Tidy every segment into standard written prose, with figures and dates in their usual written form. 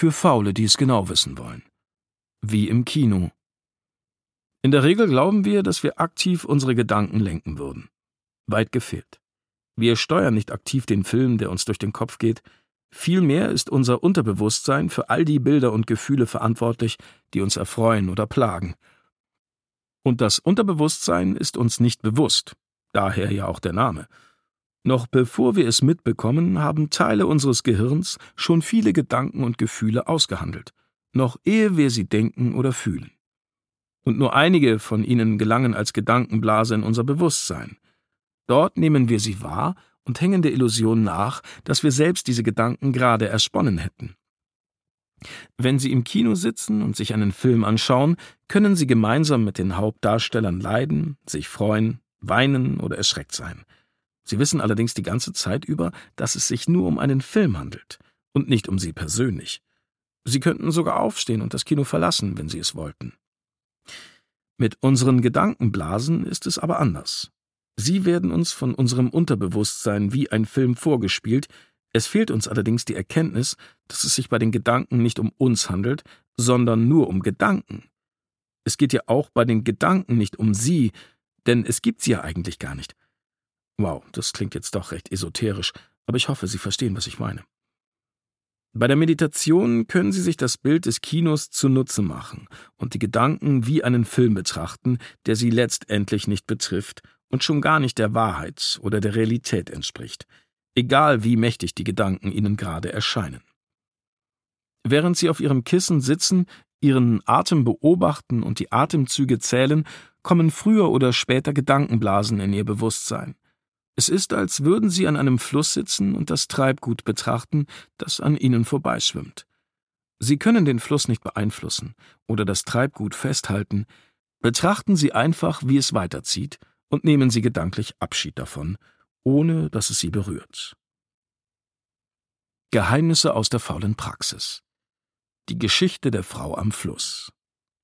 für Faule, die es genau wissen wollen. Wie im Kino. In der Regel glauben wir, dass wir aktiv unsere Gedanken lenken würden. Weit gefehlt. Wir steuern nicht aktiv den Film, der uns durch den Kopf geht. Vielmehr ist unser Unterbewusstsein für all die Bilder und Gefühle verantwortlich, die uns erfreuen oder plagen. Und das Unterbewusstsein ist uns nicht bewusst, daher ja auch der Name. Noch bevor wir es mitbekommen, haben Teile unseres Gehirns schon viele Gedanken und Gefühle ausgehandelt, noch ehe wir sie denken oder fühlen. Und nur einige von ihnen gelangen als Gedankenblase in unser Bewusstsein. Dort nehmen wir sie wahr und hängen der Illusion nach, dass wir selbst diese Gedanken gerade ersponnen hätten. Wenn Sie im Kino sitzen und sich einen Film anschauen, können Sie gemeinsam mit den Hauptdarstellern leiden, sich freuen, weinen oder erschreckt sein. Sie wissen allerdings die ganze Zeit über, dass es sich nur um einen Film handelt und nicht um Sie persönlich. Sie könnten sogar aufstehen und das Kino verlassen, wenn Sie es wollten. Mit unseren Gedankenblasen ist es aber anders. Sie werden uns von unserem Unterbewusstsein wie ein Film vorgespielt, es fehlt uns allerdings die Erkenntnis, dass es sich bei den Gedanken nicht um uns handelt, sondern nur um Gedanken. Es geht ja auch bei den Gedanken nicht um Sie, denn es gibt sie ja eigentlich gar nicht. Wow, das klingt jetzt doch recht esoterisch, aber ich hoffe, Sie verstehen, was ich meine. Bei der Meditation können Sie sich das Bild des Kinos zunutze machen und die Gedanken wie einen Film betrachten, der Sie letztendlich nicht betrifft und schon gar nicht der Wahrheit oder der Realität entspricht, egal wie mächtig die Gedanken Ihnen gerade erscheinen. Während Sie auf Ihrem Kissen sitzen, Ihren Atem beobachten und die Atemzüge zählen, kommen früher oder später Gedankenblasen in Ihr Bewusstsein. Es ist, als würden Sie an einem Fluss sitzen und das Treibgut betrachten, das an Ihnen vorbeischwimmt. Sie können den Fluss nicht beeinflussen oder das Treibgut festhalten. Betrachten Sie einfach, wie es weiterzieht, und nehmen Sie gedanklich Abschied davon, ohne dass es Sie berührt. Geheimnisse aus der faulen Praxis. Die Geschichte der Frau am Fluss.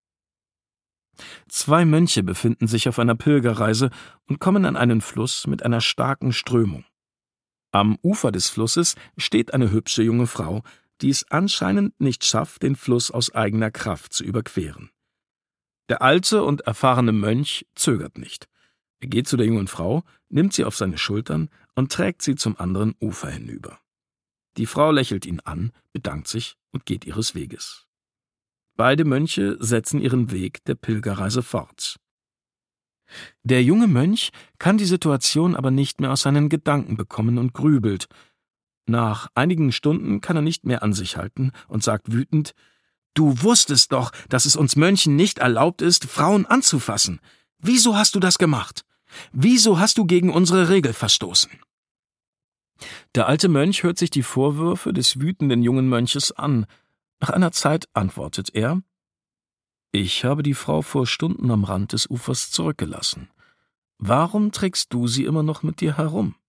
2 Mönche befinden sich auf einer Pilgerreise und kommen an einen Fluss mit einer starken Strömung. Am Ufer des Flusses steht eine hübsche junge Frau, die es anscheinend nicht schafft, den Fluss aus eigener Kraft zu überqueren. Der alte und erfahrene Mönch zögert nicht. Er geht zu der jungen Frau, nimmt sie auf seine Schultern und trägt sie zum anderen Ufer hinüber. Die Frau lächelt ihn an, bedankt sich und geht ihres Weges. Beide Mönche setzen ihren Weg der Pilgerreise fort. Der junge Mönch kann die Situation aber nicht mehr aus seinen Gedanken bekommen und grübelt. Nach einigen Stunden kann er nicht mehr an sich halten und sagt wütend: »Du wusstest doch, dass es uns Mönchen nicht erlaubt ist, Frauen anzufassen. Wieso hast du das gemacht? Wieso hast du gegen unsere Regel verstoßen?« Der alte Mönch hört sich die Vorwürfe des wütenden jungen Mönches an. Nach einer Zeit antwortet er: »Ich habe die Frau vor Stunden am Rand des Ufers zurückgelassen. Warum trägst du sie immer noch mit dir herum?«